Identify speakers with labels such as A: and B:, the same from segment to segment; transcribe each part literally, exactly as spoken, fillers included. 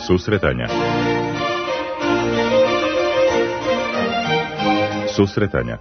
A: Susretanja. Susretanja.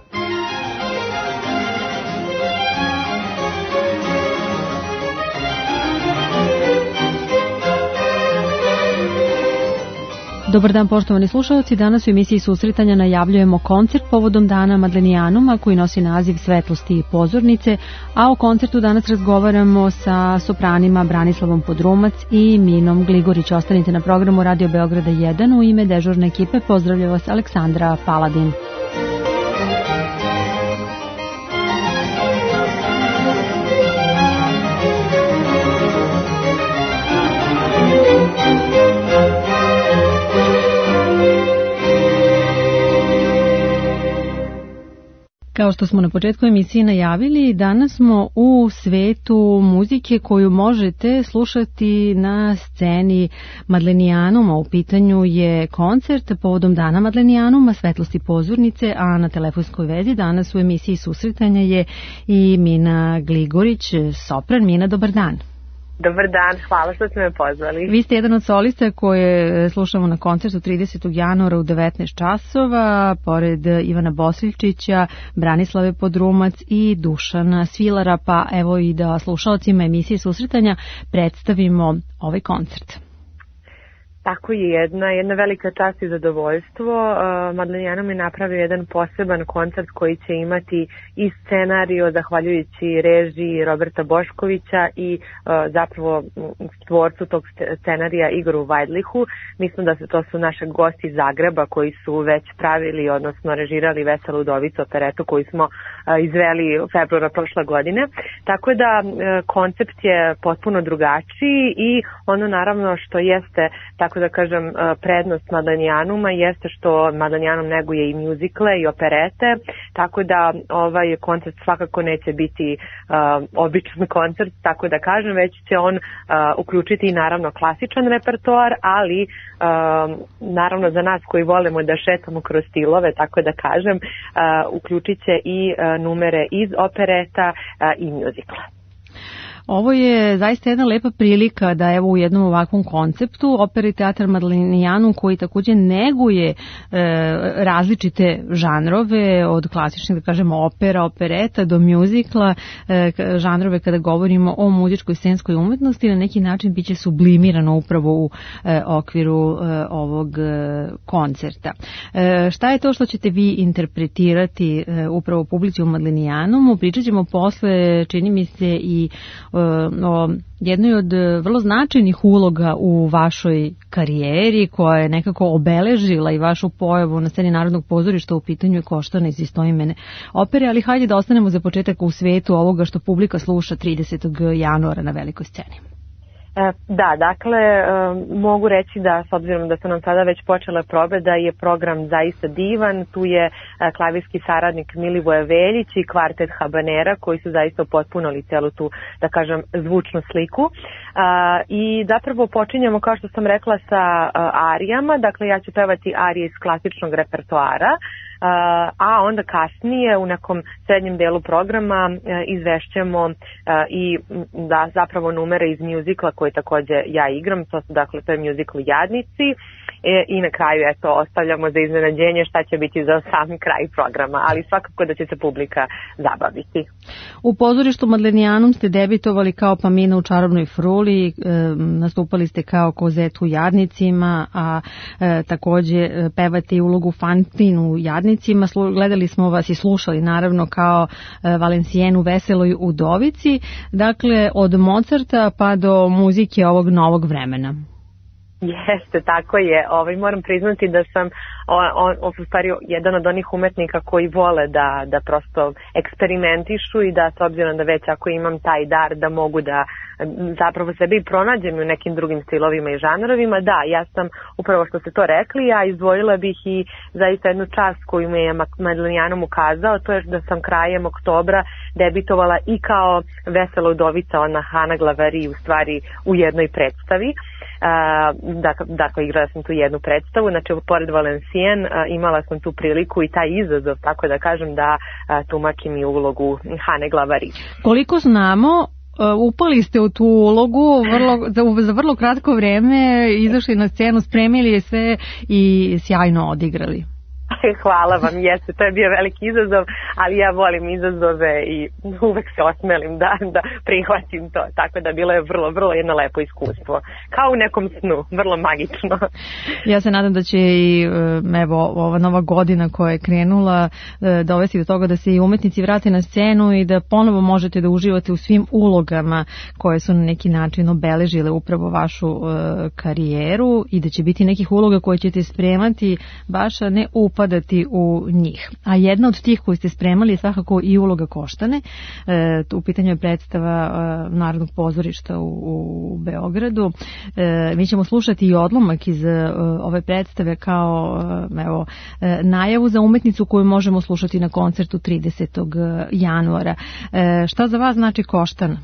B: Dobar dan, poštovani slušalci. Danas u emisiji Susretanja najavljujemo koncert povodom Dana Madlenijanuma koji nosi naziv Svetlosti i pozornice, a o koncertu danas razgovaramo sa sopranima Branislavom Podrumac i Minom Gligorić. Ostanite na programu Radio Beograda jedan. U ime dežurne ekipe pozdravlja vas Aleksandra Paladin. Kao što smo na početku emisije najavili, danas smo u svetu muzike koju možete slušati na sceni Madlenijanuma. U pitanju je koncert povodom Dana Madlenijanuma, Svetlosti pozornice, a na telefonskoj vezi danas u emisiji Susretanja je i Mina Gligorić, sopran. Mina, dobar dan.
C: Dobar dan, hvala što ste me pozvali.
B: Vi ste jedan od solista koje slušamo na koncertu tridesetog januara u devetnaest časova, pored Ivana Bosiljčića, Branislave Podrumac i Dušana Svilara, pa evo i da slušalcima emisije Susretanja predstavimo ovaj koncert.
C: Tako je, jedna, jedna velika čast i zadovoljstvo. Uh, Madlenijanum je napravio jedan poseban koncert koji će imati i scenario zahvaljujući režiji Roberta Boškovića i uh, zapravo tvorcu tog scenarija Igoru Vajdlihu. Mislim da se to su naše gosti iz Zagreba koji su već pravili, odnosno režirali Veselu udovicu operetu koju smo uh, izveli u februara prošle godine. Tako da uh, koncept je potpuno drugačiji i ono naravno što jeste tako da kažem prednost Madlenijanuma jeste što Madlenijanum neguje i mjuzikle i operete, tako da ovaj koncert svakako neće biti uh, običan koncert, tako da kažem, već će on uh, uključiti i naravno klasičan repertoar, ali uh, naravno za nas koji volimo da šetamo kroz stilove, tako da kažem, uh, uključit će i uh, numere iz opereta uh, i mjuzikla.
B: Ovo je zaista jedna lepa prilika da evo u jednom ovakvom konceptu Opera i teatar Madlenijanum koji također neguje e, različite žanrove od klasičnih, da kažemo, opera, opereta do mjuzikla, e, žanrove kada govorimo o muzičkoj scenskoj umetnosti, na neki način biće sublimirano upravo u e, okviru e, ovog e, koncerta. E, šta je to što ćete vi interpretirati e, upravo u publici u Madlenijanumu? Pričat ćemo posle, čini mi se, i o jednoj od vrlo značajnih uloga u vašoj karijeri koja je nekako obeležila i vašu pojavu na sceni Narodnog pozorišta. U pitanju je Koštana iz istoimene opere, ali hajde da ostanemo za početak u svetu ovoga što publika sluša tridesetog januara na velikoj sceni.
C: Da, dakle, mogu reći da s obzirom da su nam sada već počele probe, da je program zaista divan. Tu je klavirski saradnik Milivoje Veljić i kvartet Habanera koji su zaista upotpunili celu tu, da kažem, zvučnu sliku. I zapravo počinjemo, kao što sam rekla, sa arijama. Dakle, ja ću pevati arije iz klasičnog repertoara, a onda kasnije u nekom srednjem delu programa izvešćemo i da zapravo numere iz mjuzikla koje također ja igram, to su dakle to je mjuzikl Jadnici i na kraju eto ostavljamo za iznenađenje šta će biti za sam kraj programa, ali svakako da će se publika zabaviti.
B: U pozorištu Madlenijanum ste debitovali kao Pamina u Čarobnoj fruli, e, nastupali ste kao Kozet u Jadnicima, a e, također pevate i ulogu Fantin u Jadnicima. Slu, gledali smo vas i slušali naravno kao e, Valencijenu Veseloj udovici, dakle od Mozarta pa do muzike ovog novog vremena.
C: Jeste, tako je. Ovaj, moram priznati da sam on, on, u stvari jedan od onih umetnika koji vole da, da prosto eksperimentišu i da s obzirom da već ako imam taj dar da mogu da zapravo sebe i pronađem u nekim drugim stilovima i žanrovima. Da, ja sam upravo što ste to rekli, ja izdvojila bih i zaista jednu čast koju mi je Madlenijanum ukazao, to je da sam krajem oktobra debitovala i kao Vesela udovica, ona Hana Glavari u stvari u jednoj predstavi. Uh, dakle, dakle, igrala sam tu jednu predstavu, znači pored Valencijen uh, imala sam tu priliku i taj izazov, tako da kažem, da uh, tumačim i ulogu Hane Glavari.
B: Koliko znamo, upali ste u tu ulogu vrlo, za, za vrlo kratko vreme, izašli na scenu, spremili je sve i sjajno odigrali.
C: Hvala vam, jeste, to je bio veliki izazov, ali ja volim izazove i uvek se osmelim da, da prihvatim to, tako da bilo je vrlo, vrlo jedno lepo iskustvo, kao u nekom snu, vrlo magično.
B: Ja se nadam da će i evo, ova nova godina koja je krenula dovesti do toga da se i umetnici vrate na scenu i da ponovo možete da uživate u svim ulogama koje su na neki način obeležile upravo vašu uh, karijeru i da će biti nekih uloga koje ćete spremati baš ne upadati u njih. A jedna od tih koju ste spremali je svakako i uloga Koštane. E, u pitanju je predstava e, Narodnog pozorišta u, u Beogradu. E, mi ćemo slušati i odlomak iz e, ove predstave kao e, evo, e, najavu za umetnicu koju možemo slušati na koncertu tridesetog januara. E, šta za vas znači Koštana?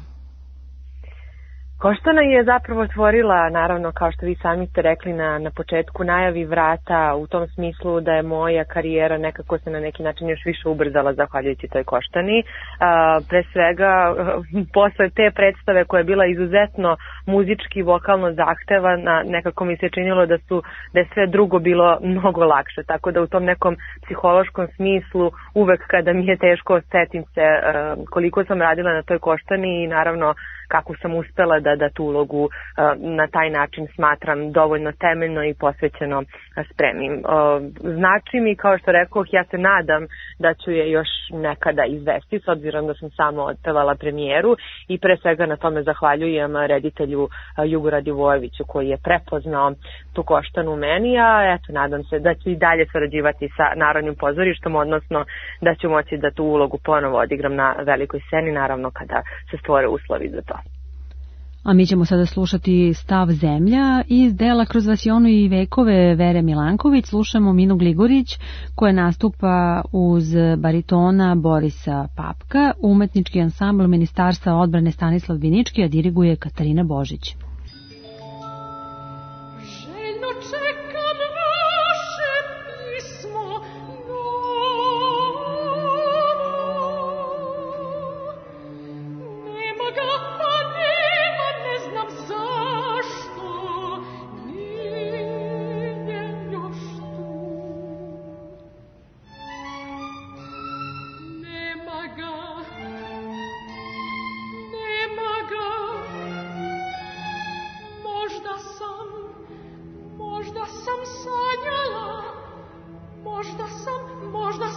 C: Koštana je zapravo otvorila, naravno, kao što vi sami ste rekli na, na početku, najavi vrata u tom smislu da je moja karijera nekako se na neki način još više ubrzala zahvaljujući toj Koštani. A, pre svega, posle te predstave koja je bila izuzetno muzički, vokalno zahtevana, nekako mi se činilo da su da je sve drugo bilo mnogo lakše, tako da u tom nekom psihološkom smislu uvek kada mi je teško setim se a, koliko sam radila na toj Koštani i naravno kako sam uspela da, da tu ulogu uh, na taj način smatram dovoljno temeljno i posvećeno uh, spremim. Uh, znači mi, kao što rekoh, ja se nadam da ću je još nekada izvesti, s obzirom da sam samo otpevala premijeru i pre svega na tome zahvaljujem reditelju uh, Jugu Radivojeviću koji je prepoznao tu Koštanu u meni, a eto, nadam se da ću i dalje sarađivati sa Narodnim pozorištom, odnosno da ću moći da tu ulogu ponovo odigram na velikoj sceni, naravno kada se stvore uslovi za to.
B: A mi ćemo sada slušati Stav zemlja iz dela Kroz vasionu i vekove Vere Milanković. Slušamo Minu Gligorić koja nastupa uz baritona Borisa Papka, umetnički ansambl Ministarstva odbrane Stanislav Binički, a diriguje Katarina Božić.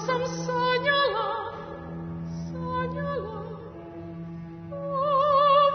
A: Oh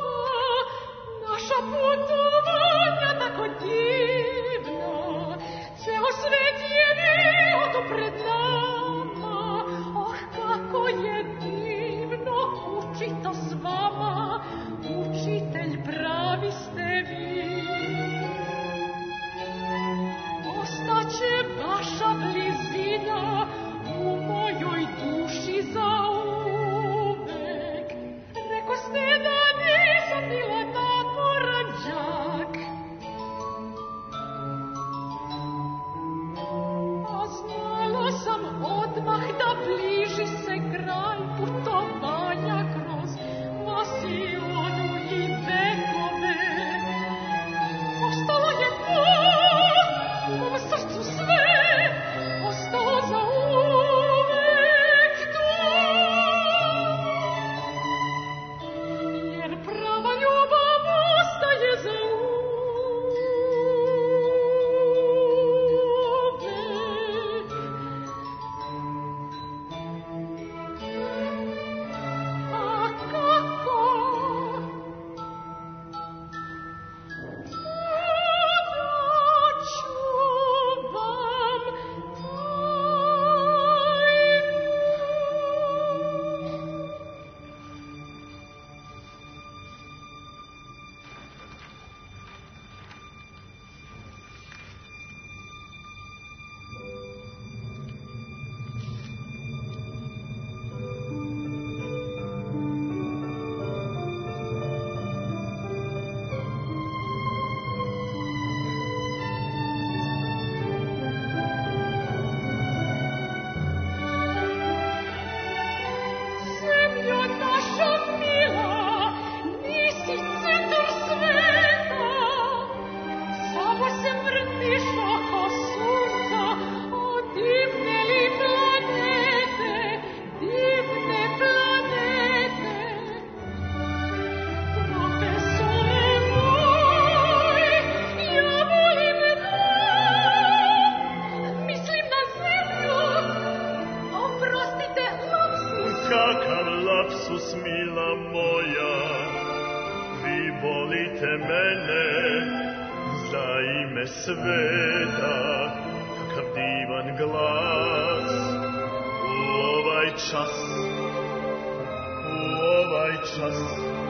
A: Uzmite mene za ime sveta, kakav divan glas u ovaj čas, u ovaj čas.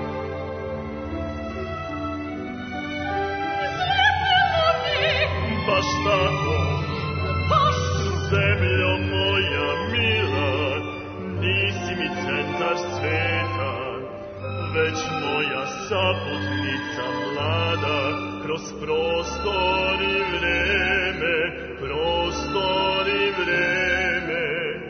A: Baš tako, zemljo moja mila, nisi mi centar sveta, već moja saputnica mlada, kroz prostor i vreme, prostor i vreme.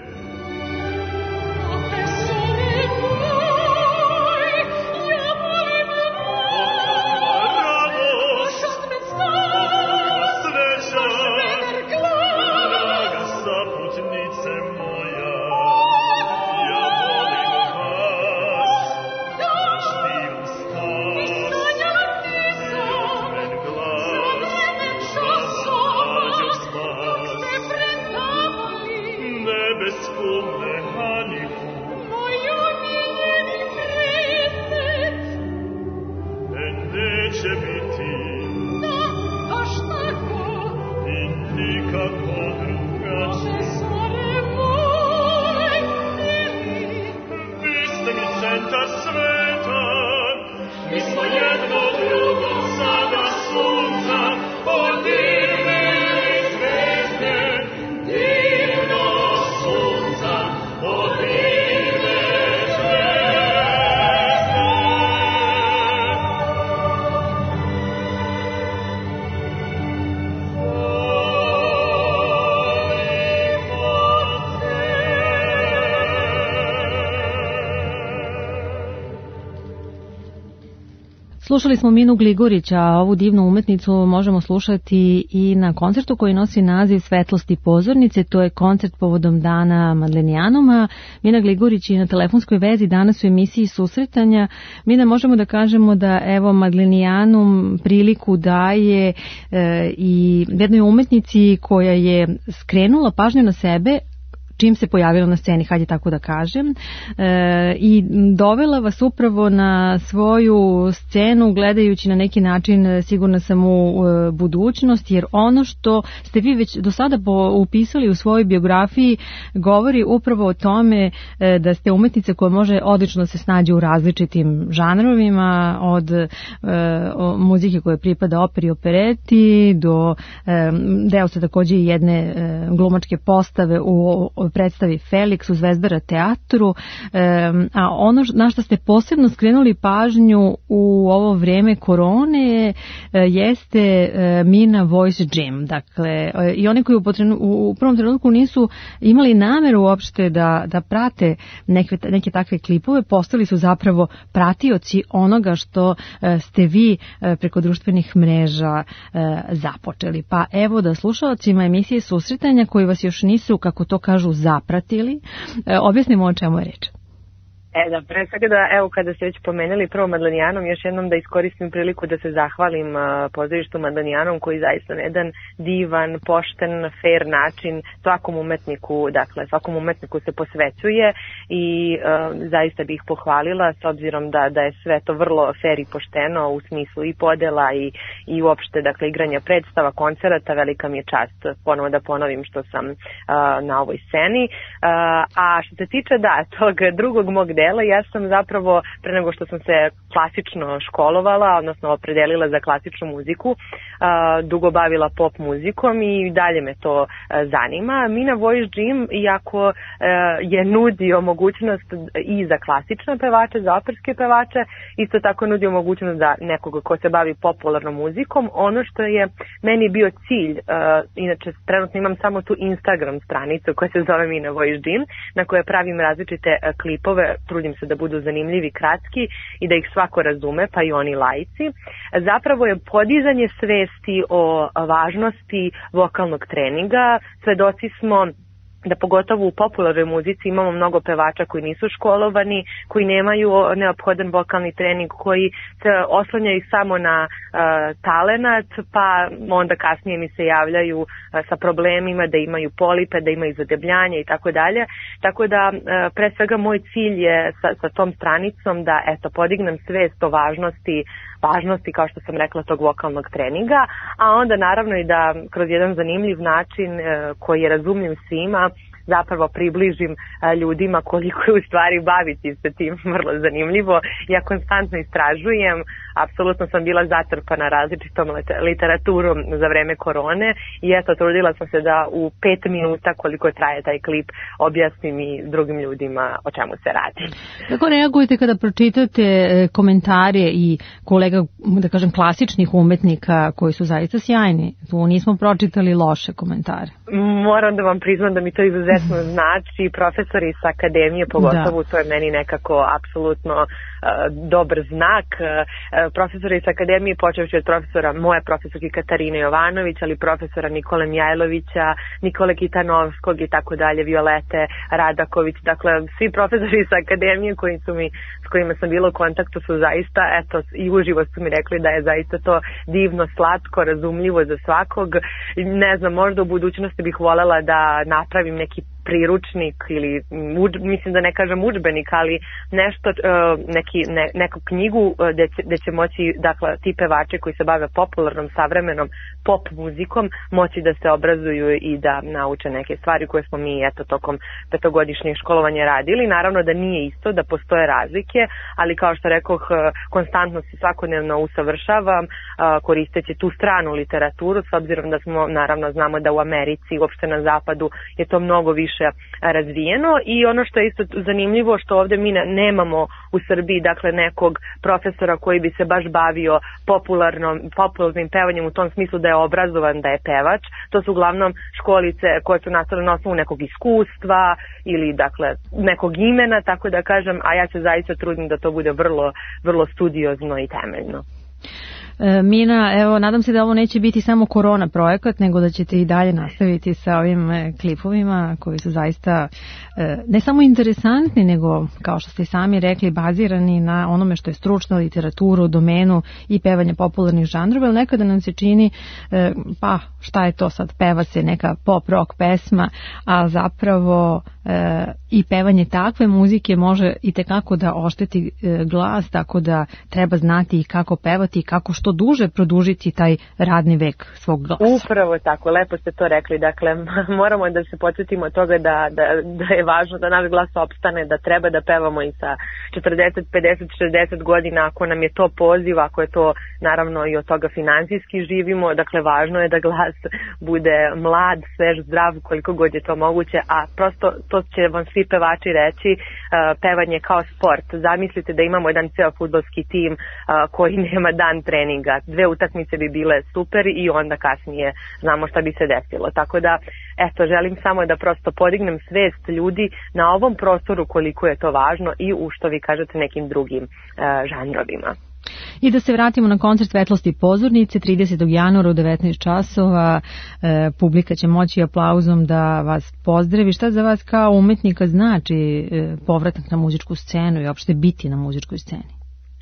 A: Profesore moj, ja volim tvoj, o kakva radost, o kakva sreća, draga saputnice moja, ja volim vas, naš divan stas, ritmen glas, vama spas, nebesku mehaniku, moju miljeni predmet, e neće biti, da, baš tako, i nikako drugačije. Profesore moj, mili, vi ste mi centar sveta, mi smo jedno drugo sada sunca, o divne zvezde, divno sunca, o divne zvezde.
B: Slušali smo Minu Gligorića, a ovu divnu umetnicu možemo slušati i na koncertu koji nosi naziv Svetlosti pozornice. To je koncert povodom Dana Madlenijanuma. Mina Gligorić je na telefonskoj vezi danas u emisiji Susretanja. Mina, možemo da kažemo da evo Madlenijanum priliku daje e, i jednoj umetnici koja je skrenula pažnju na sebe čim se pojavila na sceni, hajde tako da kažem, e, i dovela vas upravo na svoju scenu gledajući na neki način, sigurna sam, u e, budućnost, jer ono što ste vi već do sada upisali u svojoj biografiji govori upravo o tome e, da ste umetnica koja može odlično se snađe u različitim žanrovima, od e, muzike koja pripada operi i opereti do e, deo ste takođe i jedne e, glumačke postave u predstavi Felix u Zvezdara teatru, a ono na što ste posebno skrenuli pažnju u ovo vreme korone jeste Mina Voice Gym. Dakle, i oni koji u, potrenu, u prvom trenutku nisu imali nameru uopšte da, da prate neke, neke takve klipove, postali su zapravo pratioci onoga što ste vi preko društvenih mreža započeli. Pa evo da slušalcima emisije Susretanja koji vas još nisu, kako to kažu, zapratili, objasnimo o čemu je reč.
C: E da, pre svega da, evo kada ste već pomenuli prvo Madlenijanum, još jednom da iskoristim priliku da se zahvalim uh, pozorištu Madlenijanum koji zaista na jedan divan, pošten, fair način svakom umetniku, dakle svakom umetniku se posvećuje i uh, zaista bih pohvalila s obzirom da, da je sve to vrlo fair i pošteno u smislu i podela i, i uopšte dakle igranja predstava, koncerata. Velika mi je čast ponovo da ponovim što sam uh, na ovoj sceni. Uh, a što se tiče da, tog drugog mog dela, ja sam zapravo, pre nego što sam se klasično školovala, odnosno opredelila za klasičnu muziku, dugo bavila pop muzikom i dalje me to zanima. Mina Voice Gym, iako je nudio mogućnost i za klasične pevače, za operske pevače, isto tako nudio mogućnost za nekoga ko se bavi popularnom muzikom. Ono što je meni bio cilj, inače trenutno imam samo tu Instagram stranicu koja se zove Mina Voice Gym, na kojoj pravim različite klipove, trudim se da budu zanimljivi, kratki i da ih svako razume, pa i oni laici. Zapravo je podizanje svesti o važnosti vokalnog treninga. Svedoci smo da pogotovo u popularnoj muzici imamo mnogo pevača koji nisu školovani, koji nemaju neophodan vokalni trening, koji se oslanjaju samo na uh, talenat, pa onda kasnije mi se javljaju uh, sa problemima da imaju polipe, da imaju zadebljanje i tako dalje. Tako da uh, pre svega moj cilj je sa, sa tom stranicom da eto podignem svest o važnosti važnosti, kao što sam rekla, tog vokalnog treninga, a onda naravno i da kroz jedan zanimljiv način e, koji je razumljiv svima, zapravo približim a, ljudima koliko je u stvari baviti se tim vrlo zanimljivo. Ja konstantno istražujem, apsolutno sam bila zatrpana različitom literaturom za vreme korone i eto, trudila sam se da u pet minuta koliko traje taj klip objasnim i drugim ljudima o čemu se radi.
B: Kako reagujete kada pročitate komentare i kolega, da kažem, klasičnih umetnika koji su zaista sjajni? Tu nismo pročitali loše komentare.
C: Moram da vam priznam da mi to izuzetno znači. Profesori sa akademije pogotovo, da. To je meni nekako apsolutno uh, dobar znak. Uh, profesori sa akademije, počevši od profesora, moje profesorke Katarine Jovanović, ali profesora Nikole Mjajlovića, Nikole Kitanovskog i tako dalje, Violete Radaković. Dakle, svi profesori sa akademije koji su mi, s kojima sam bila u kontaktu su zaista, eto, i uživo su mi rekli da je zaista to divno, slatko, razumljivo za svakog. Ne znam, možda u budućnosti bih voljela da napravim neki priručnik ili uđ, mislim da ne kažem udžbenik, ali nešto, neki, ne, neku knjigu gde će, gde će moći, dakle, ti pevači koji se bave popularnom, savremenom pop muzikom moći da se obrazuju i da nauče neke stvari koje smo mi, eto, tokom petogodišnjeg školovanja radili. Naravno da nije isto, da postoje razlike, ali kao što rekoh, konstantno se svakodnevno usavršavam koristeći tu stranu literaturu, s obzirom da smo, naravno, znamo da u Americi, uopšte na zapadu, je to mnogo više razvijeno i ono što je isto zanimljivo što ovde mi nemamo u Srbiji, dakle, nekog profesora koji bi se baš bavio popularnom, popularnim pevanjem u tom smislu da je obrazovan, da je pevač. To su uglavnom školice koje su nastale na osnovu nekog iskustva ili, dakle, nekog imena, tako da kažem, a ja se zaista trudim da to bude vrlo, vrlo studiozno i temeljno.
B: Mina, evo, nadam se da ovo neće biti samo korona projekat, nego da ćete i dalje nastaviti sa ovim klipovima koji su zaista ne samo interesantni, nego, kao što ste sami rekli, bazirani na onome što je stručna literatura u domenu i pevanja popularnih žanrova, ali nekada nam se čini, pa šta je to sad, peva se neka pop rock pesma, a zapravo i pevanje takve muzike može i tekako da ošteti glas, tako da treba znati i kako pevati i kako što duže produžiti taj radni vek svog glasa.
C: Upravo tako, lepo ste to rekli. Dakle, moramo da se podsjetimo od toga da, da, da je važno da naš glas opstane, da treba da pevamo i sa četrdeset, pedeset, šezdeset godina, ako nam je to poziv, ako je to, naravno, i od toga finansijski živimo. Dakle, važno je da glas bude mlad, svež, zdrav, koliko god je to moguće, a prosto to će vam svi pevači reći, uh, pevanje kao sport. Zamislite da imamo jedan ceo fudbalski tim uh, koji nema dan treninga. Dve utakmice bi bile super i onda kasnije znamo šta bi se desilo. Tako da, eto, želim samo da prosto podignem svest ljudi na ovom prostoru koliko je to važno i u, što vi kažete, nekim drugim uh, žanrovima.
B: I da se vratimo na koncert Svetlosti pozornice tridesetog januara u devetnaest časova. E, publika će moći aplauzom da vas pozdravi. Šta za vas kao umetnika znači e, povratak na muzičku scenu i uopšte biti na muzičkoj sceni?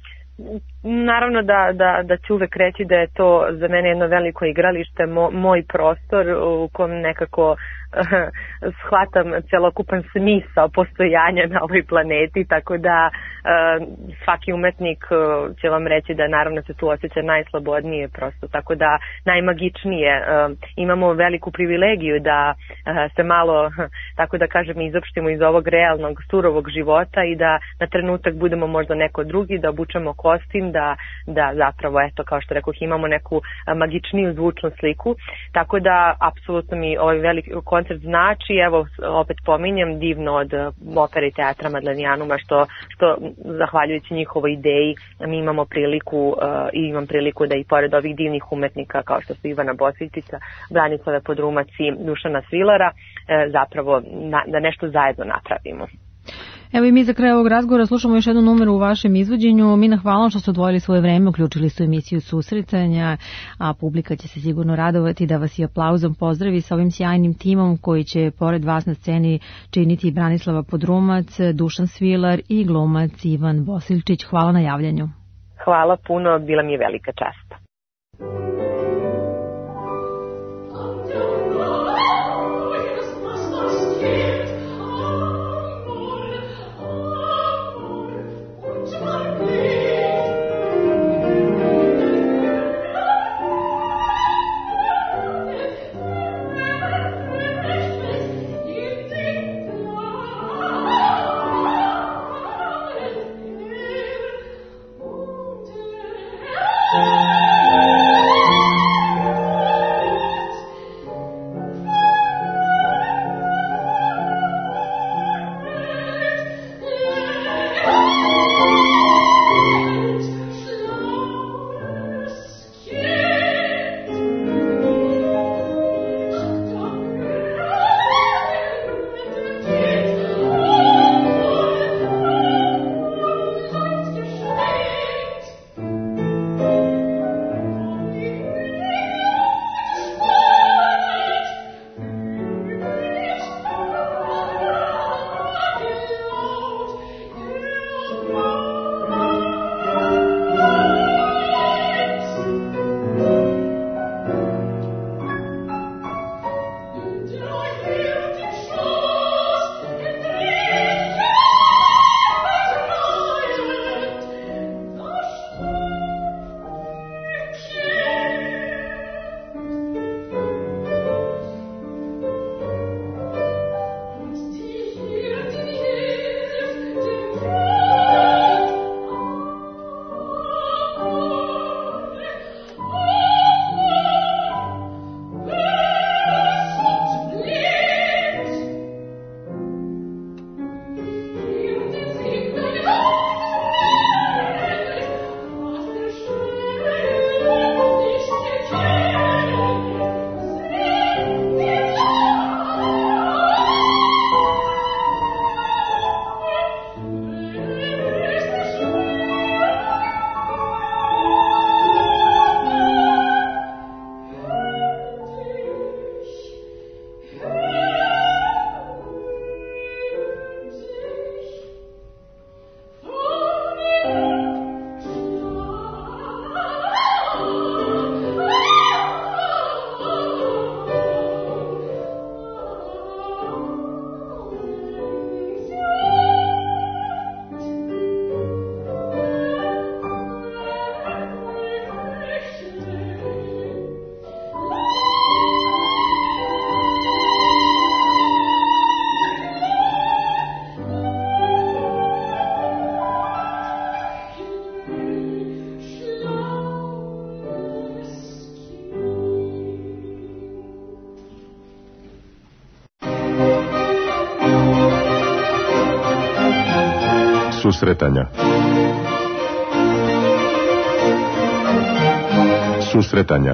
C: Naravno da, da, da ću uvek reći da je to za mene jedno veliko igralište, mo, moj prostor u kom nekako shvatam celokupan smisao postojanja na ovoj planeti, tako da uh, svaki umetnik uh, će vam reći da naravno se tu osjeća najslobodnije prosto, tako da najmagičnije. Uh, imamo veliku privilegiju da uh, se malo, tako da kažem, izopštimo iz ovog realnog, surovog života i da na trenutak budemo možda neko drugi, da obučemo kostim, da, da zapravo, eto, kao što rekoh, imamo neku uh, magičniju zvučnu sliku, tako da apsolutno mi ovaj veliki koncert znači, evo, opet pominjem, divno od opere i teatra Madlenijanuma, što, što zahvaljujući njihovoj ideji mi imamo priliku uh, i imam priliku da i pored ovih divnih umetnika kao što su Ivana Bosvičića, Branislava Podrumac i Dušana Svilara uh, zapravo na, da nešto zajedno napravimo.
B: Evo i mi za kraj ovog razgovora slušamo još jednu numeru u vašem izvođenju. Mina, hvala što ste odvojili svoje vreme, uključili su emisiju Susretanja, a publika će se sigurno radovati da vas i aplauzom pozdravi sa ovim sjajnim timom koji će pored vas na sceni činiti Branislava Podrumac, Dušan Svilar i glumac Ivan Bosiljčić. Hvala na javljanju.
C: Hvala puno, bila mi je velika čast.
D: Susretanja. Susretanja.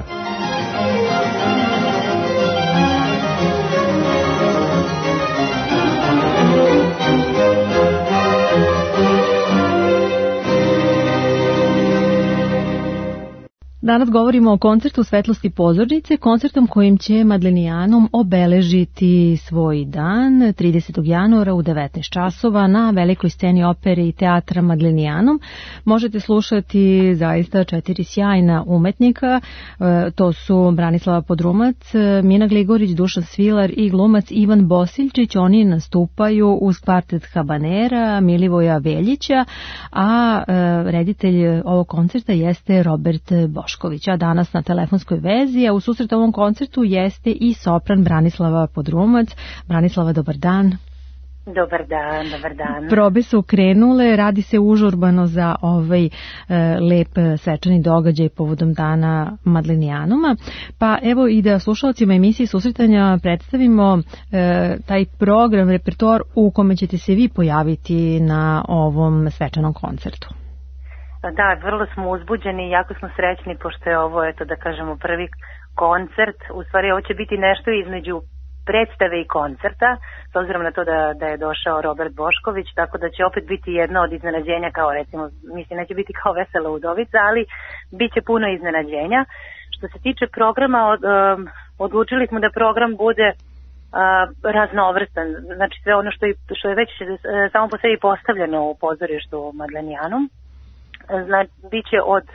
B: Danas govorimo o koncertu Svetlosti pozornice, koncertom kojim će Madlenijanum obeležiti svoj dan tridesetog januara u devetnaest časova na velikoj sceni opere i teatra Madlenijanum. Možete slušati zaista četiri sjajna umetnika, to su Branislava Podrumac, Mina Gligorić, Dušan Svilar i glumac Ivan Bosiljčić. Oni nastupaju uz kvartet Habanera Milivoja Veljića, a reditelj ovog koncerta jeste Robert Bošković. A danas na telefonskoj vezi, a u susret ovom koncertu jeste i sopran Branislava Podrumac. Branislava, dobar dan.
E: Dobar dan, dobar dan.
B: Probe su krenule, radi se užurbano za ovaj e, lep svečani događaj povodom dana Madlenijanuma. Pa evo i da slušalcima emisije Susretanja predstavimo e, taj program, repertoar u kome ćete se vi pojaviti na ovom svečanom koncertu.
E: Da, vrlo smo uzbuđeni i jako smo srećni pošto je ovo, eto da kažemo, prvi koncert. U stvari ovo će biti nešto između predstave i koncerta, s obzirom na to da, da je došao Robert Bošković, tako da će opet biti jedno od iznenađenja, kao recimo, mislim neće biti kao Vesela udovica, ali bit će puno iznenađenja. Što se tiče programa, od, um, odlučili smo da program bude uh, raznovrstan, znači sve ono što je, što je već uh, samo po sebi postavljeno u pozorištu Madlenijanum. Znači, bit će od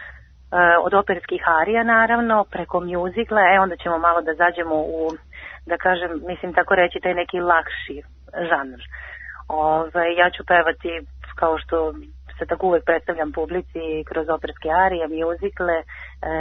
E: od operskih arija naravno, preko mjuzikla, e onda ćemo malo da zađemo u, da kažem, mislim tako reći, taj neki lakši žanr. Ove, ja ću pevati kao što se tako uvek predstavljam publici kroz operske arije, mjuzikle, e,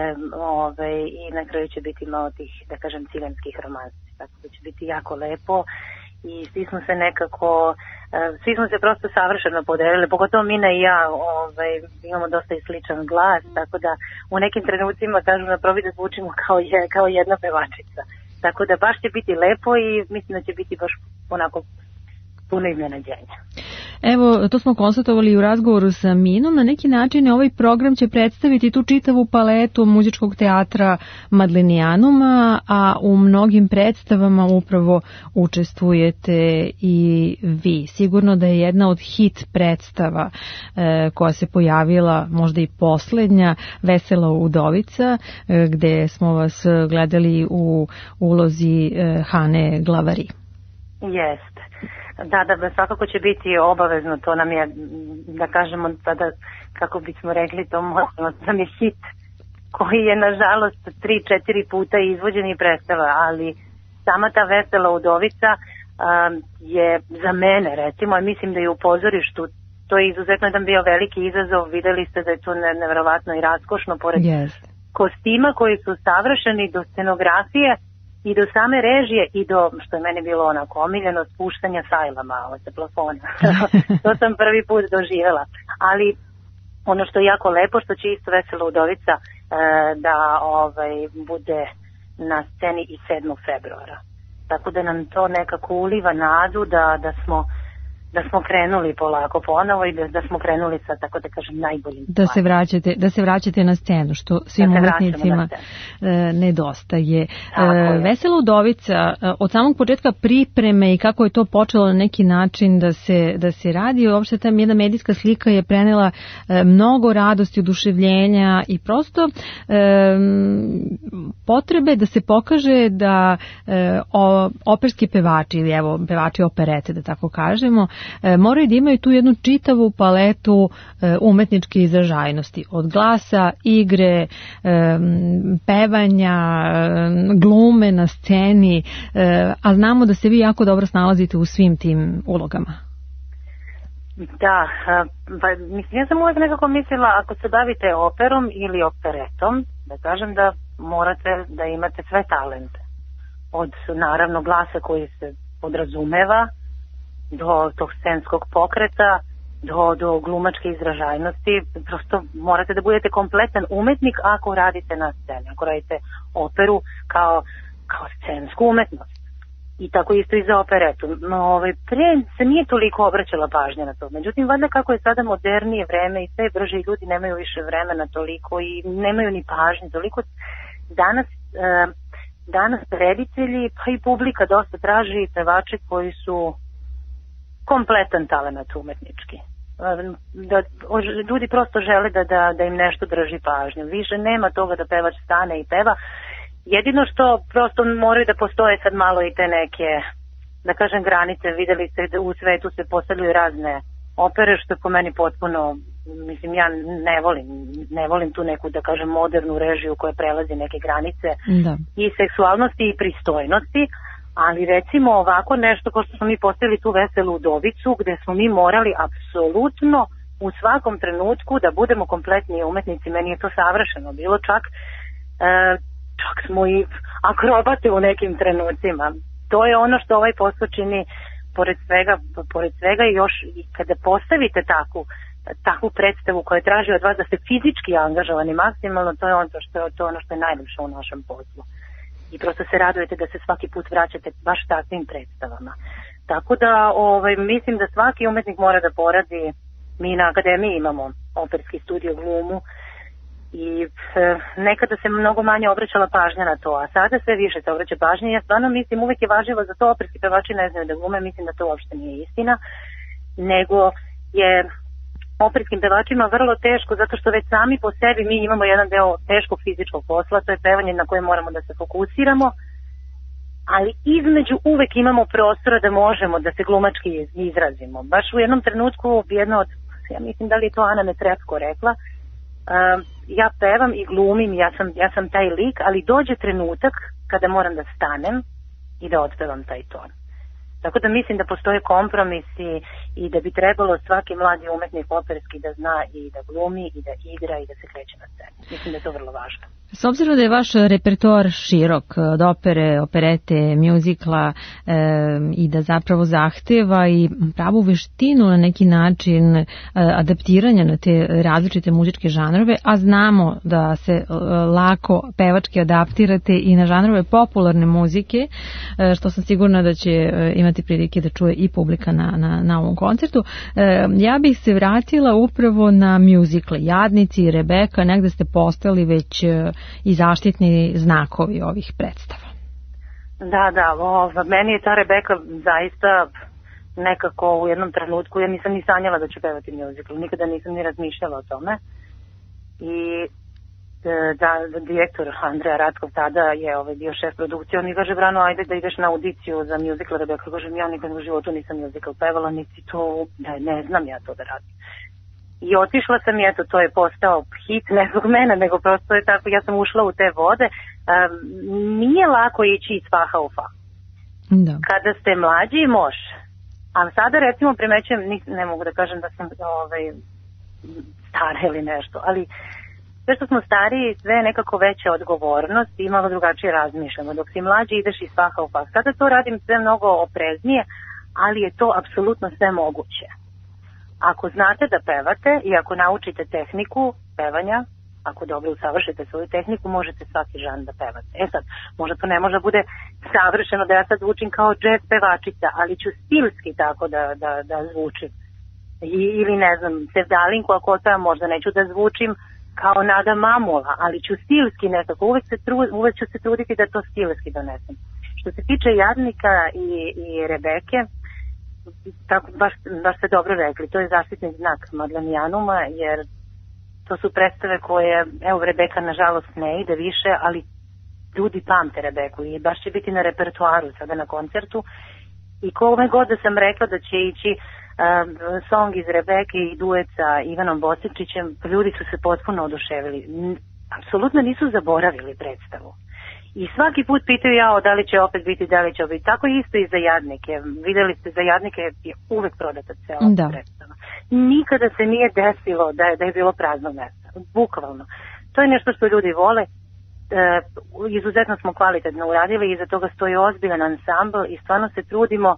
E: ove, i na kraju će biti malo tih, da kažem, ciganskih romansi, tako da će biti jako lepo i svi smo se nekako, svi smo se prosto savršeno podelili, pogotovo Mina i ja, ovaj, imamo dosta i sličan glas, tako da u nekim trenucima kažu na probi da zvučimo kao, je, kao jedna pevačica. Tako da baš će biti lepo i mislim da će biti baš onako puno iznenađenja.
B: Evo, to smo konstatovali u razgovoru sa Minom. Na neki način ovaj program će predstaviti tu čitavu paletu muzičkog teatra Madlenijanuma, a u mnogim predstavama upravo učestvujete i vi. Sigurno da je jedna od hit predstava e, koja se pojavila, možda i poslednja, Vesela udovica, e, gde smo vas gledali u ulozi e, Hane Glavari.
E: Jeste. Da, da, svakako će biti obavezno, to nam je, da kažemo sada, kako bismo rekli, to možemo, nam je hit koji je nažalost tri, četiri puta izvođen i predstava, ali sama ta Vesela udovica um, je za mene, recimo, a mislim da je u pozorištu, to je izuzetno jedan bio veliki izazov, videli ste da je to nevjerovatno i raskošno, pored yes. kostima koji su savršeni, do scenografije, i do same režije i do, što je meni bilo onako omiljeno, spuštanja sajla malo sa plafona. To sam prvi put doživjela. Ali ono što je jako lepo, što će isto Vesela udovica e, da ovaj, bude na sceni i sedmog februara. Tako da nam to nekako uliva nadu da, da smo da smo krenuli polako ponovo i da, da smo krenuli sa, tako da kažem, najboljim
B: da se vraćate da se vraćate na scenu, što svim umetnicima e, nedostaje. E, Vesela udovica, od samog početka pripreme i kako je to počelo na neki način da se, da se radi, uopšte ta jedna medijska slika je prenela e, mnogo radosti, oduševljenja i prosto e, potrebe da se pokaže da e, o, operski pevači ili evo pevači operete, da tako kažemo, E, moraju da imaju tu jednu čitavu paletu e, umetničke izražajnosti, od glasa, igre, e, pevanja, e, glume na sceni, e, a znamo da se vi jako dobro snalazite u svim tim ulogama.
E: Da, pa mislim, ja sam uvijek nekako mislila, ako se bavite operom ili operetom, da kažem da morate da imate sve talente. Od naravno glasa koji se podrazumeva, do tog scenskog pokreta, do, do glumačke izražajnosti, prosto morate da budete kompletan umetnik ako radite na sceni, ako radite operu kao, kao scensku umetnost. I tako isto i za operetu. No, ovaj, pre se nije toliko obraćala pažnja na to. Međutim, valjda kako je sada modernije vreme i sve brže i ljudi nemaju više vremena toliko i nemaju ni pažnje toliko. Danas, eh, danas reditelji pa i publika dosta traži pevače koji su kompletan talent umetnički. Da, ljudi prosto žele da, da, da im nešto drži pažnju. Više nema toga da pevač stane i peva. Jedino što prosto moraju da postoje sad malo i te neke, da kažem, granice. Videli ste da u svetu se postavljaju razne opere, što je po meni potpuno, mislim, ja ne volim, ne volim tu neku, da kažem, modernu režiju koja prelazi neke granice da. I seksualnosti i pristojnosti. Ali recimo ovako nešto kao što smo mi postavili tu Veselu udovicu, gde smo mi morali apsolutno u svakom trenutku da budemo kompletni umetnici, meni je to savršeno bilo, čak, e, čak smo i akrobate u nekim trenucima. To je ono što ovaj posao čini pored svega, pored svega i još i kada postavite takvu, takvu predstavu koja traži od vas da ste fizički angažovani maksimalno, to je ono što je, to ono što je najljepše u našem poslu. I prosto se radujete da se svaki put vraćate baš takvim predstavama. Tako da ovaj, mislim da svaki umetnik mora da poradi. Mi na akademiji imamo operski studio glumu I e, nekada se mnogo manje obraćala pažnja na to, a sada sve više se obraća pažnja i ja stvarno mislim uvek je važilo za to operski pevači ne znaju da glume, mislim da to uopšte nije istina, nego je operskim pevačima vrlo teško zato što već sami po sebi mi imamo jedan deo teškog fizičkog posla, to je pevanje na koje moramo da se fokusiramo, ali između uvek imamo prostora da možemo da se glumački izrazimo. Baš u jednom trenutku jedna od, ja mislim da li je to Ana Netrepko rekla, uh, ja pevam i glumim, ja sam, ja sam taj lik, ali dođe trenutak kada moram da stanem i da otpevam taj ton. Tako da mislim da postoje kompromisi i da bi trebalo svaki mladi umetnik operski da zna i da glumi i da igra i da se kreće na scenu. Mislim da je to vrlo važno.
B: S obzirom da je vaš repertoar širok, od opere, operete, mjuzikla e, i da zapravo zahteva i pravu veštinu na neki način e, adaptiranja na te različite muzičke žanrove, a znamo da se e, lako pevački adaptirate i na žanrove popularne muzike, e, što sam sigurna da će e, imati prilike da čuje i publika na, na, na ovom koncertu. E, ja bih se vratila upravo na mjuzikle. Jadnici i Rebeka, negde ste postali već e, i zaštitni znakovi ovih predstava.
E: Da, da, o, meni je ta Rebeka zaista nekako u jednom trenutku, ja nisam ni sanjala da ću pevati mjuzikl, nikada nisam ni razmišljala o tome. I da, da direktor Andreja Ratkov tada je ovaj, bio šef produkcije, on mi kaže, Brano, ajde da ideš na audiciju za mjuzikl Rebeka. Kažem, ja nikad u životu nisam mjuzikl pevala, niti to, ne, ne znam ja to da radim. I otišla sam i eto, to je postao hit, ne zbog mene, nego prosto je tako, ja sam ušla u te vode. Um, nije lako ići iz faha u fah.
B: Da.
E: Kada ste mlađi, može. A sada recimo primećujem, ne mogu da kažem da sam ovaj, stara ili nešto, ali sve što smo stariji, sve je nekako veća odgovornost i malo drugačije razmišljamo. Dok si mlađi ideš iz faha u fah. Sada to radim sve mnogo opreznije, ali je to apsolutno sve moguće. Ako znate da pevate i ako naučite tehniku pevanja, ako dobro usavršite svoju tehniku, možete svaki žan da pevate. E sad, možda to ne može da bude savršeno da ja sad zvučim kao džez pevačica, ali ću stilski tako da, da, da zvučim. I, ili ne znam, Sevdalinku ako otpevam, možda neću da zvučim kao Nada Mamula, ali ću stilski nekako, uvek, se tru, uvek ću se truditi da to stilski donesem. Što se tiče Jadnika i, i Rebeke, tako, baš, baš ste dobro rekli, to je zaštitni znak Madlenijanuma, jer to su predstave koje, evo Rebeka nažalost ne ide više, ali ljudi pamte Rebeku i baš će biti na repertuaru sada na koncertu i kome god da sam rekla da će ići um, song iz Rebeke i duet sa Ivanom Bosičićem, ljudi su se potpuno oduševili, apsolutno nisu zaboravili predstavu. I svaki put pitaju ja da li će opet biti, da li će biti. Tako isto i za Jadnike. Videli ste, za Jadnike je uvek prodata cela da. predstava. Nikada se nije desilo da je, da je bilo prazno mesta. Bukvalno. To je nešto što ljudi vole. E, izuzetno smo kvalitetno uradili i iza toga stoji ozbiljan ansambl i stvarno se trudimo.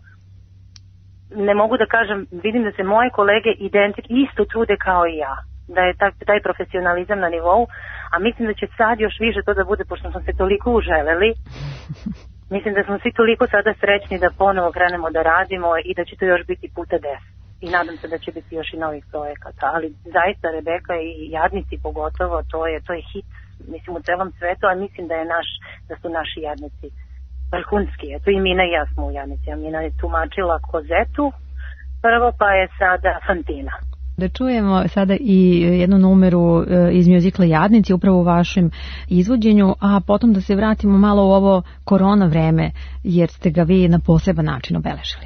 E: Ne mogu da kažem, vidim da se moje kolege identik isto trude kao i ja. Da je taj, taj profesionalizam na nivou, a mislim da će sad još više to da bude, pošto smo se toliko uželeli, mislim da smo svi toliko sada srećni da ponovo krenemo da radimo i da će to još biti puta deset. I nadam se da će biti još i novih projekata, ali zaista Rebeka i Jadnici pogotovo, to je, to je hit, mislim u celom svetu, a mislim da je naš, da su naši Jadnici vrhunski. Eto i Mina i ja smo u Jadnici, a Mina je tumačila Kozetu prvo, pa je sada Fantina.
B: Da čujemo sada i jednu numeru iz mjuzikla Jadnici upravo u vašem izvođenju, a potom da se vratimo malo u ovo korona vreme, jer ste ga vi na poseban način obeležili.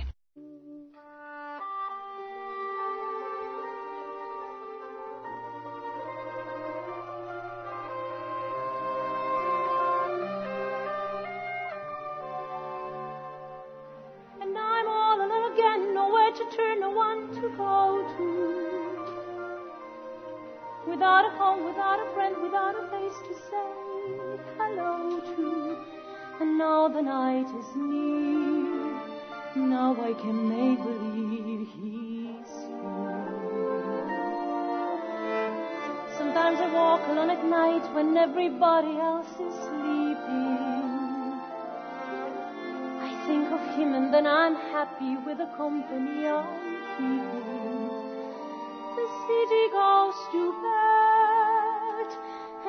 D: Without a home, without a friend, without a face to say hello to. And now the night is near, now I can make believe he's here. Sometimes I walk alone at night when everybody else is sleeping. I think of him and then I'm happy with the company I'm keeping. The city goes to bed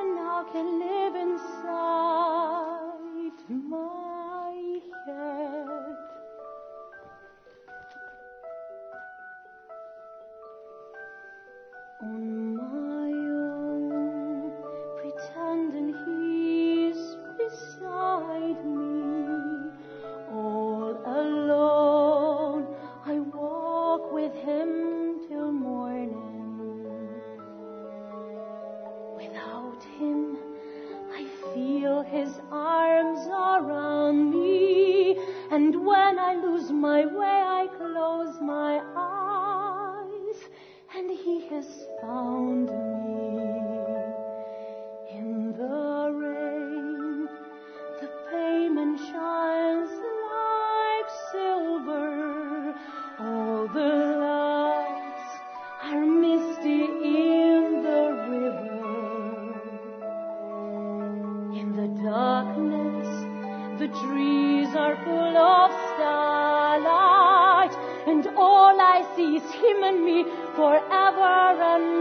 D: his arms around me, and when I lose my way, I close my eyes, and he has found me. In the rain, the pavement shines like silver, all the lights are misty in the river. In the darkness, the trees are full of starlight, and all I see is him and me forever and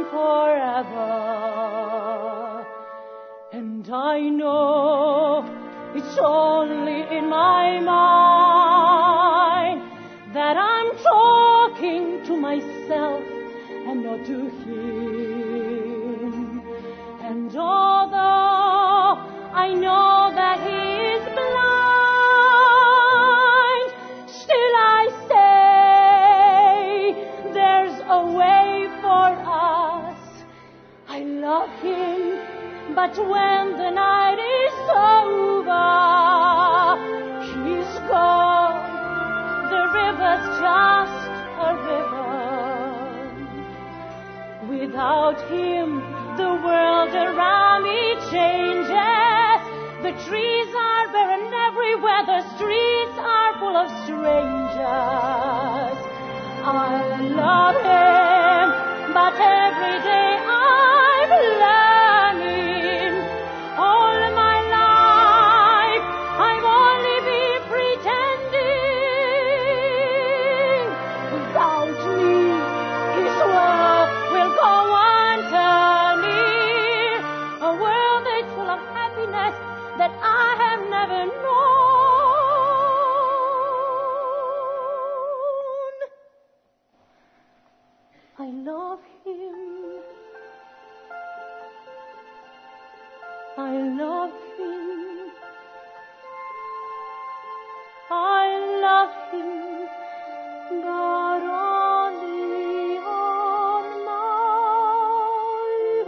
D: forever. And I know it's only in my mind that I'm talking to myself and not to him. And although I know that he is blind, still I say there's a way for us. I love him, but when the night is over, he's gone. The river's just a river. Without him, the world around me changes. The trees are barren everywhere, the streets are full of strangers. I love him, but every day I'm learning. All my life I've only been pretending. Without me, his world will go on turning. A world that's full of happiness that I have never known. I love him. I love him. I love him, but only on my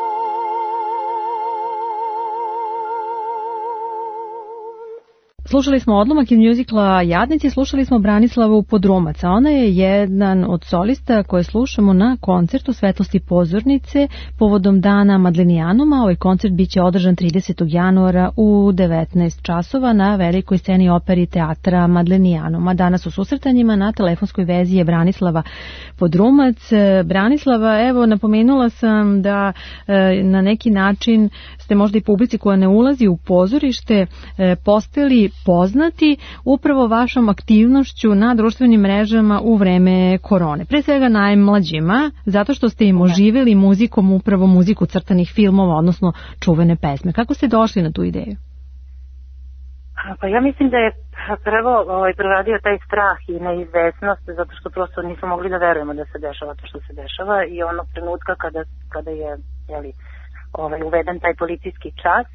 D: own.
B: Slušali smo odlomak iz mjuzikla Jadnici, slušali smo Branislavu Podrumac, a ona je jedan od solista koje slušamo na koncertu Svetlosti pozornice povodom Dana Madlenijanuma. Ovaj koncert biće održan tridesetog januara u devetnaest časova na velikoj sceni operi teatra Madlenijanuma. Danas u susretanjima na telefonskoj vezi je Branislava Podrumac. Branislava, evo, napomenula sam da e, na neki način ste možda i publici koja ne ulazi u pozorište e, postali poznati upravo vašom aktivnošću na društvenim mrežama u vreme korone. Pre svega najmlađima, zato što ste im oživjeli muzikom upravo muziku crtanih filmova, odnosno čuvene pesme. Kako ste došli na tu ideju?
E: Pa ja mislim da je prvo ovaj, proradio taj strah i neizvesnost, zato što prosto nismo mogli da verujemo da se dešava to što se dešava, i onog trenutka kada, kada je jeli, ovaj, uveden taj policijski čas,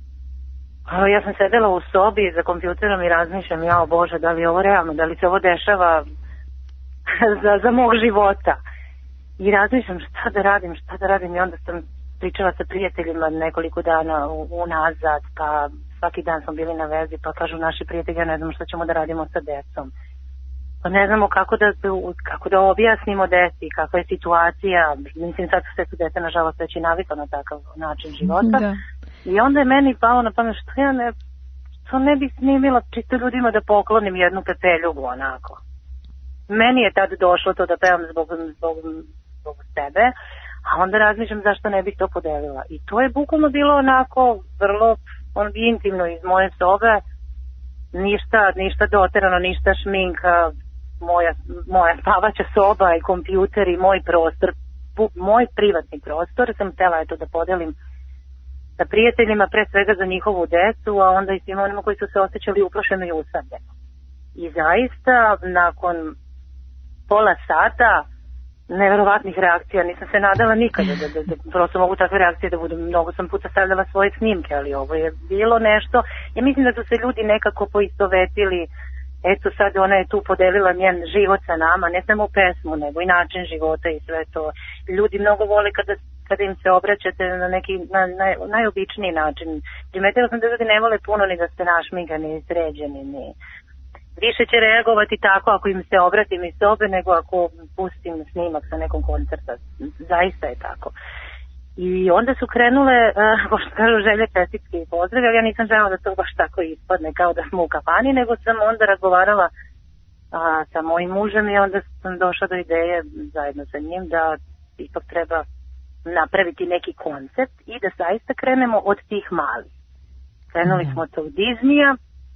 E: ja sam sedela u sobi za kompjuterom i razmišljam, jao Bože, da li je ovo realno, da li se ovo dešava za, za mog života. I razmišljam šta da radim, šta da radim, i onda sam pričala sa prijateljima nekoliko dana unazad, pa svaki dan smo bili na vezi, pa kažu naši prijatelji, ja ne znamo šta ćemo da radimo sa decom. Pa ne znamo kako da, kako da objasnimo deci, kakva je situacija. Mislim, sad su sve su dete, nažalost, već i navikao na takav način života. Da. I onda je meni palo na pamet što ja ne, što ne bih snimila čisto ljudima da poklonim jednu pepeljugu onako. Meni je tad došlo to da pevam zbog, zbog, zbog sebe, a onda razmišljam zašto ne bih to podelila. I to je bukvalno bilo onako vrlo on, intimno iz moje sobe, ništa, ništa doterano, ništa šminka, moja, moja spavaća soba i kompjuter i moj prostor, bu, moj privatni prostor, sam htjela eto da podelim sa prijateljima, pre svega za njihovu decu, a onda i svima onima koji su se osjećali uprošeno i usamljeno. I zaista, nakon pola sata neverovatnih reakcija, nisam se nadala nikada da, da, da prosto mogu takve reakcije da budu. Mnogo sam puta stavljala svoje snimke, ali ovo je bilo nešto. Ja mislim da su se ljudi nekako poistovetili, eto sad ona je tu podelila njen život sa nama, ne samo pesmu, nego i način života i sve to. Ljudi mnogo vole kada, kada im se obraćate na neki na, na, najobičniji način, primetila sam da ljudi ne vole puno ni da ste našminkani, ni sređeni, ni... Više će reagovati tako ako im se obratim iz sobe nego ako pustim snimak sa nekom koncerta. Zaista je tako. I onda su krenule, uh, pošto kažu želje, čestitke i pozdrave, ali ja nisam želela da to baš tako ispadne kao da smo u kafani, nego sam onda razgovarala uh, sa mojim mužem i onda sam došla do ideje zajedno sa njim da ipak treba napraviti neki koncept i da zaista krenemo od tih malih. Krenuli smo od Disneya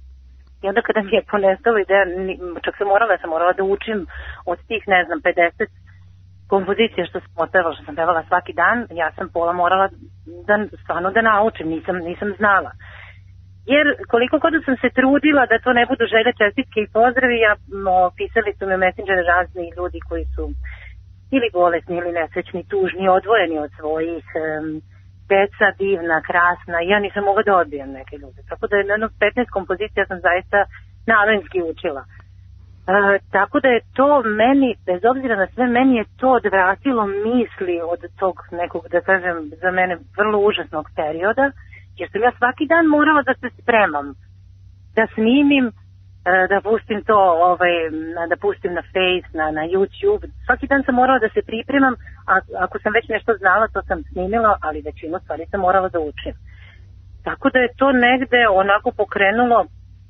E: i onda kada mi je ponestala ideja, čak sam morala, ja sam morala da učim od tih, ne znam, pedeset kompozicija što sam otpevala, što sam pevala svaki dan, ja sam pola morala da, stvarno da naučim, nisam, nisam znala. Jer koliko god sam se trudila da to ne budu želje, čestitke i pozdravi, ja, no, pisali su mi u Messengeru razni ljudi koji su ili bolesni, ili nesrećni, tužni, odvojeni od svojih um, deca, divna, krasna, i ja nisam mogla da odbijem neke ljude. Tako da je jedno petnaest kompozicija sam zaista namenski učila. Uh, tako da je to meni, bez obzira na sve, meni je to odvratilo misli od tog nekog, da kažem, za mene vrlo užasnog perioda, jer sam ja svaki dan morala da se spremam, da snimim, uh, da pustim to, ovaj, da pustim na Face, na, na YouTube. Svaki dan sam morala da se pripremam, a ako sam već nešto znala, to sam snimila, ali većinu stvari sam morala da učim. Tako da je to negde onako pokrenulo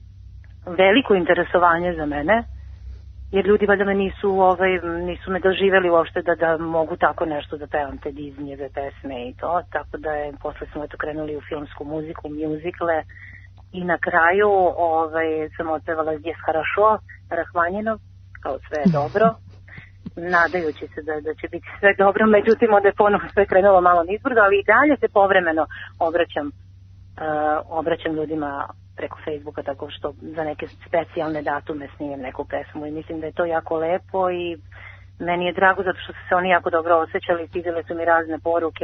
E: veliko interesovanje za mene, jer ljudi valjda me nisu, ovaj, nisu me doživjeli uopšte da, da mogu tako nešto da pevam te Disneyjeve pesme i to, tako da je, posle smo eto krenuli u filmsku muziku, mjuzikle i na kraju ovaj, sam otpevala Jes Harašo, Rahmanjinov, kao sve je dobro, nadajući se da, da će biti sve dobro, međutim onda je ponovno sve krenulo malo nizbrdo, ali i dalje se povremeno obraćam, uh, obraćam ljudima preko Facebooka, tako što za neke specijalne datume snimim neku pesmu i mislim da je to jako lepo i meni je drago zato što su se oni jako dobro osjećali, stizale su mi razne poruke,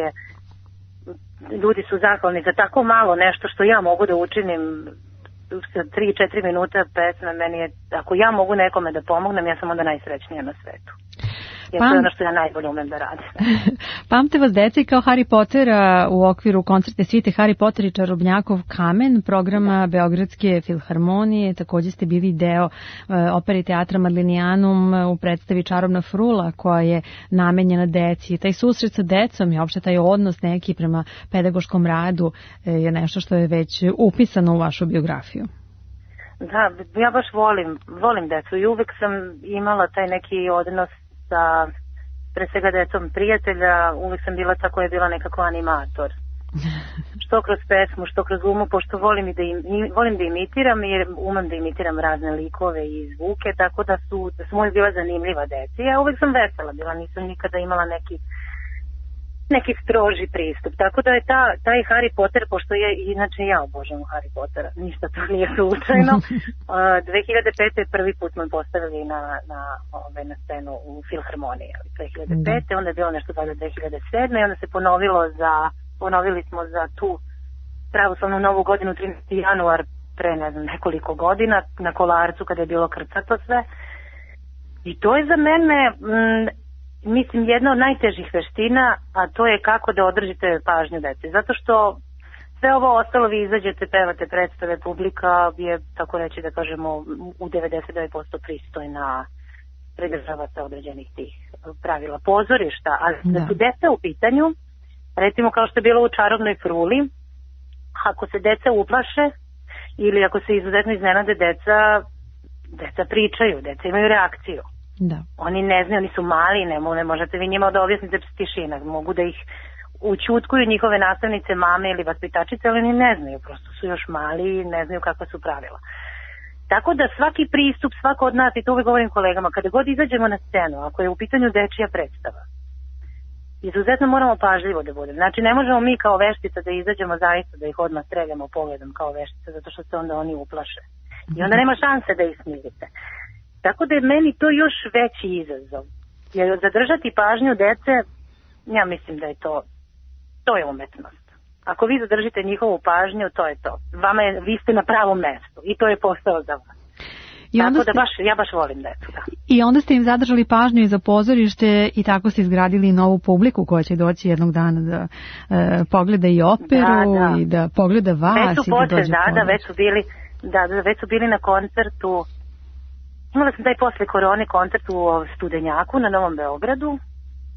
E: ljudi su zahvalni za tako malo nešto što ja mogu da učinim sa tri četiri minuta pesme, meni je, ako ja mogu nekome da pomognem, ja sam onda najsrećnija na svetu. Jer Pam... to je ono što ja najbolje umem da radim.
B: Pamte vas deci kao Harry Pottera u okviru koncertne svite Harry Potter i čarobnjakov kamen, programa Beogradske filharmonije. Također ste bili deo uh, opere teatra Madlenijanum u predstavi Čarobna frula koja je namenjena deci. Taj susret sa decom i uopšte taj odnos neki prema pedagoškom radu je nešto što je već upisano u vašu biografiju.
E: Da, ja baš volim, volim decu i uvek sam imala taj neki odnos sa, pre svega decom prijatelja, uvijek sam bila ta koja je bila nekako animator. Što kroz pesmu, što kroz umu, pošto volim, i da, im, volim da imitiram, jer umem da imitiram razne likove i zvuke, tako da su, da su moji bila zanimljiva deci. Ja uvijek sam vesela bila, nisam nikada imala neki, neki stroži pristup. Tako da je ta, taj Harry Potter, pošto je, inače ja obožavam Harry Pottera, ništa to nije slučajno. dve hiljade pete prvi put smo postavili na, na, ove, na scenu u Filharmoniji. dve hiljade pete onda je bilo nešto za dve hiljade sedme i onda se ponovilo za, ponovili smo za tu pravoslavnu novu godinu trinaesti januar pre ne znam nekoliko godina na Kolarcu kada je bilo krcato sve. I to je za mene... Mm, mislim, jedna od najtežih veština, a to je kako da održite pažnju dece. Zato što sve ovo ostalo vi izađete, pevate predstave, publika je, tako reći da kažemo, u devedeset devet posto pristojna, pridržava se određenih tih pravila pozorišta, ali da su deca u pitanju, recimo kao što je bilo u Čarobnoj fruli, ako se deca uplaše ili ako se izuzetno iznenade deca, deca pričaju, deca imaju reakciju.
B: Da.
E: Oni ne znaju, oni su mali, ne, ne možete vi njima da objasnite tišina, mogu da ih učutkuju njihove nastavnice, mame ili vaspitačice, ali oni ne znaju, prosto su još mali i ne znaju kakva su pravila. Tako da svaki pristup, svako od nas, i to uvijek govorim kolegama, kada god izađemo na scenu, ako je u pitanju dečija predstava, izuzetno moramo pažljivo da budemo. Znači ne možemo mi kao veštica da izađemo zaista da ih odmah streljamo pogledom kao veštica, zato što se onda oni uplaše. I onda nema šanse da ih smirite. Tako da je meni to još veći izazov. Jer zadržati pažnju dece, ja mislim da je to, to je umetnost. Ako vi zadržite njihovu pažnju, to je to. Vama je, vi ste na pravom mestu i to je posao za vas.
B: I
E: tako
B: onda
E: da
B: ste,
E: baš, ja baš volim decu, da.
B: I onda ste im zadržali pažnju i za pozorište i tako ste izgradili novu publiku koja će doći jednog dana da e, pogleda i operu
E: da, da.
B: i da pogleda vas
E: već su
B: i da
E: počeli,
B: dođe
E: da, da,
B: pozorište.
E: već su bili, da, da, već su bili na koncertu. Imala sam taj posle korone koncert u Studenjaku na Novom Beogradu e,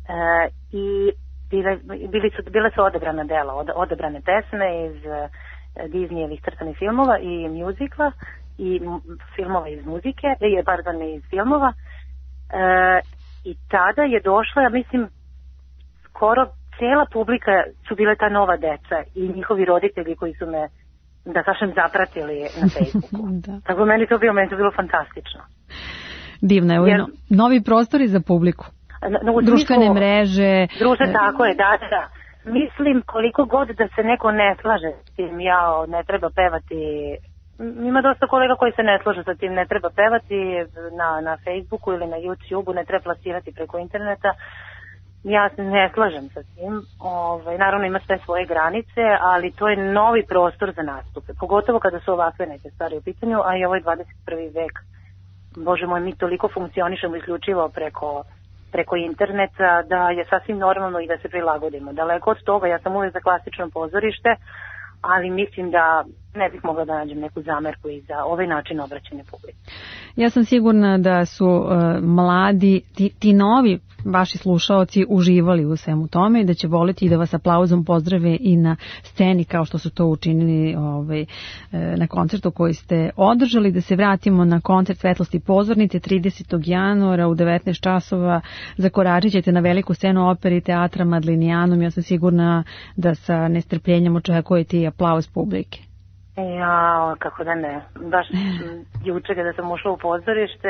E: i bile, bili su, bile su odebrana dela, od, odebrane pesme iz e, Disneyevih crtanih filmova i mjuzikla i m, filmova iz muzike, i pardon, iz filmova. E, I tada je došla, ja mislim, skoro cijela publika su bile ta nova deca i njihovi roditelji koji su me, da kažem, zapratili na Facebooku. Da. Tako meni to bilo, meni to bilo fantastično.
B: Divno, evo Jer, novi prostori za publiku.
E: Na, na,
B: društvene smislu, mreže.
E: Druže, tako je, da, da. Mislim, koliko god da se neko ne slaže s tim, ja ne treba pevati, ima dosta kolega koji se ne slaže sa tim, ne treba pevati na, na Facebooku ili na YouTubeu, ne treba plasirati preko interneta. Ja se ne slažem sa tim, Ove, naravno ima sve svoje granice, ali to je novi prostor za nastupe, pogotovo kada su ovakve neke stvari u pitanju, a i ovo je dvadeset prvi vek. Bože moj, mi toliko funkcionišemo isključivo preko, preko interneta da je sasvim normalno i da se prilagodimo. Daleko od toga, ja sam uvijek za klasično pozorište, ali mislim da ne bih mogla da nađem neku zamerku i za ovaj način obraćanja publike.
B: Ja sam sigurna da su uh, mladi, ti, ti novi vaši slušaoci uživali u svemu tome i da će voliti i da vas aplauzom pozdrave i na sceni kao što su to učinili ovaj, na koncertu koji ste održali. Da se vratimo na koncert Svetlosti pozornice tridesetog januara u devetnaest časova. Zakoračit ćete na veliku scenu opere i teatra Madlinijanum. Ja sam sigurna da sa nestrpljenjem očekujete i aplauz publike.
E: Ja, kako da ne. Baš juče kada sam ušla u pozorište,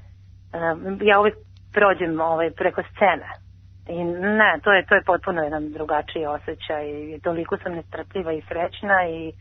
E: ja uvijek prođem ovaj, preko scene. I ne, to je, to je potpuno jedan drugačiji osjećaj. I toliko sam nestrpljiva i srećna i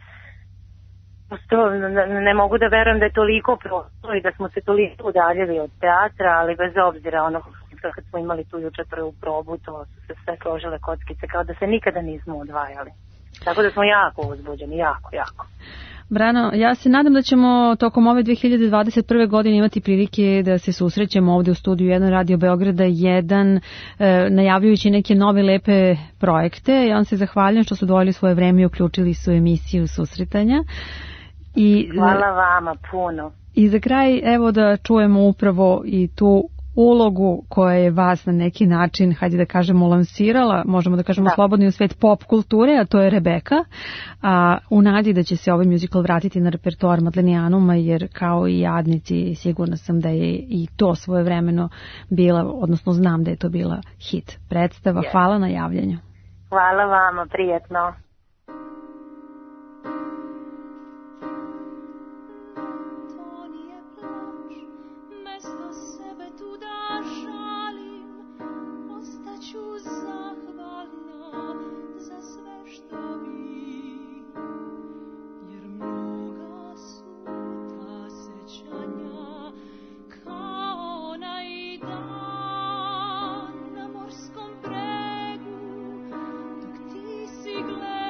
E: to, ne, ne mogu da verujem da je toliko prosto i da smo se toliko udaljili od teatra, ali bez obzira ono kad smo imali tu juče prvu probu, to su se sve složile kockice kao da se nikada nismo odvajali. Tako da smo jako uzbuđeni, jako, jako.
B: Brano, ja se nadam da ćemo tokom ove dve hiljade dvadeset prve godine imati prilike da se susrećemo ovdje u studiju jedan Radio Beograda jedan, e, najavljujući neke nove lepe projekte. Ja vam se zahvaljujem što su dojeli svoje vreme i uključili su emisiju susretanja. I,
E: hvala vama puno.
B: I za kraj, evo da čujemo upravo i tu ulogu koja je vas na neki način, hajde da kažemo, lansirala, možemo da kažemo da. slobodno u svet pop kulture, a to je Rebeka. A, u nadi da će se ovaj musical vratiti na repertoar Madlinijanuma, jer kao i Jadnici sigurna sam da je i to svojevremeno bila, odnosno znam da je to bila hit predstava. Yes. Hvala na javljanju.
E: Hvala vama, prijetno.
D: Gled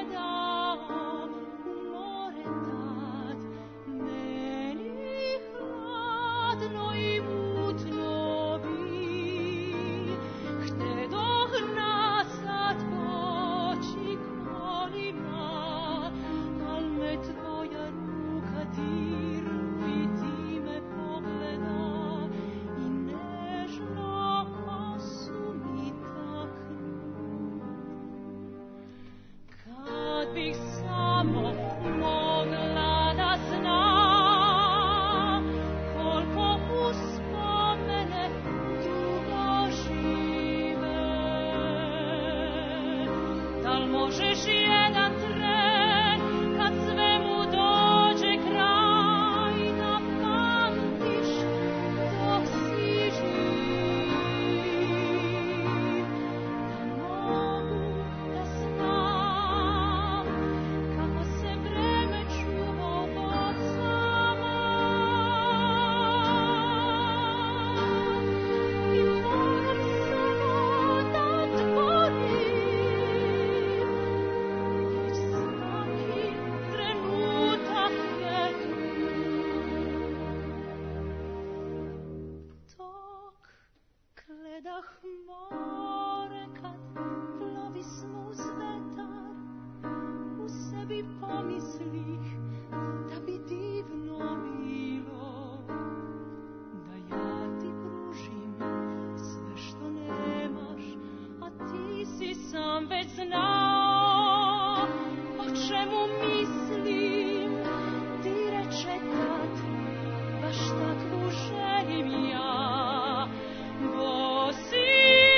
D: bi pomislih da bi divno bilo da ja ti pružim sve što nemaš, a ti si sam već znao o čemu mislim. Ti reče tad baš takvu želim ja, bo si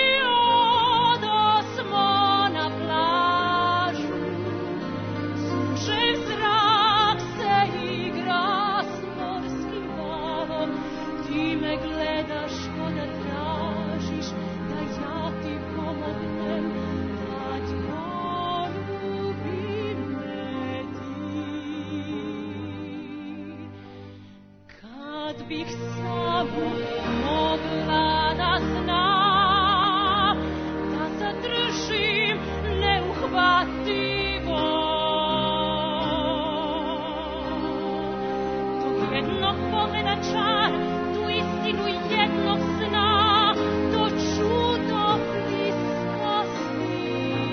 D: odosmo na plažu, sunčev zrak se igra s morskim valom, ti me gledaš ko da tražiš da ja ti pomognem, kad poljubi me ti. Kad bih samo mogla da znam, da zadržim neuhvativo tog jednog pogleda čar, tu istinu jednog sna, to čudo bliskosti.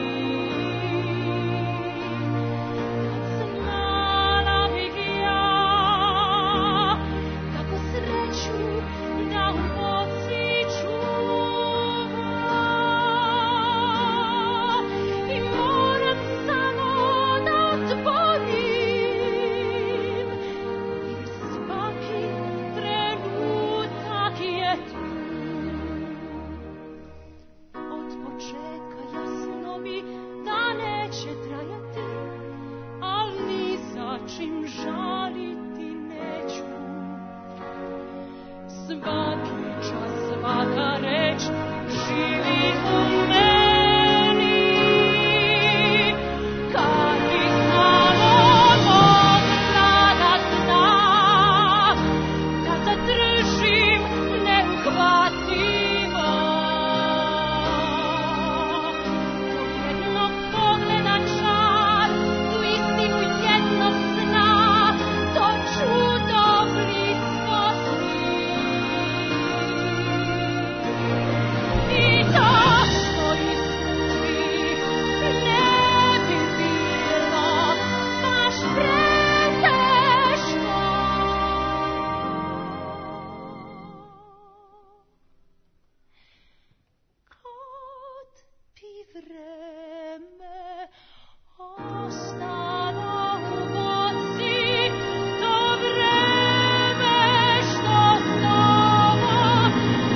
D: Kad znala bih ja kako sreću da u boci čuva, i moram samo da otvorim, jer svaki trenutak je tu. Od početka jasno mi da neće trajati, al ni za čim žaliti neću. Svaki čas, svaka reč živi u meni. Kad bih samo mogla da znam, da zadržim neuhvativo tog jednog pogleda čar, tu istinu jednog sna, to čudo bliskosti. I zašto izgubih ne bi bilo baš preteško. Kad bi vreme ostalo u boci, to vreme što s tobom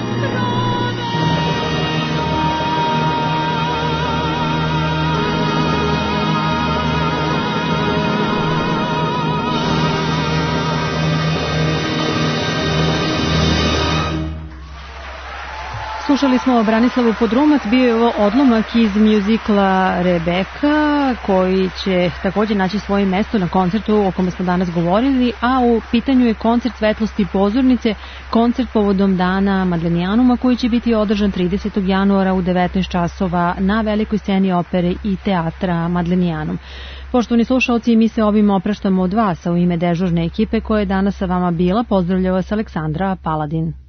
B: Slušali smo Branislavu Podrumac, bio je ovo odlomak iz mjuzikla Rebeka, koji će također naći svoje mesto na koncertu o kome smo danas govorili, a u pitanju je koncert Svetlosti pozornice, koncert povodom dana Madlenijanuma, koji će biti održan tridesetog januara u devetnaest časova na velikoj sceni opere i teatra Madlenijanum. Poštovani slušalci, mi se ovim opraštamo od vas, a u ime dežurne ekipe koja je danas sa vama bila, pozdravlja vas Aleksandra Paladin.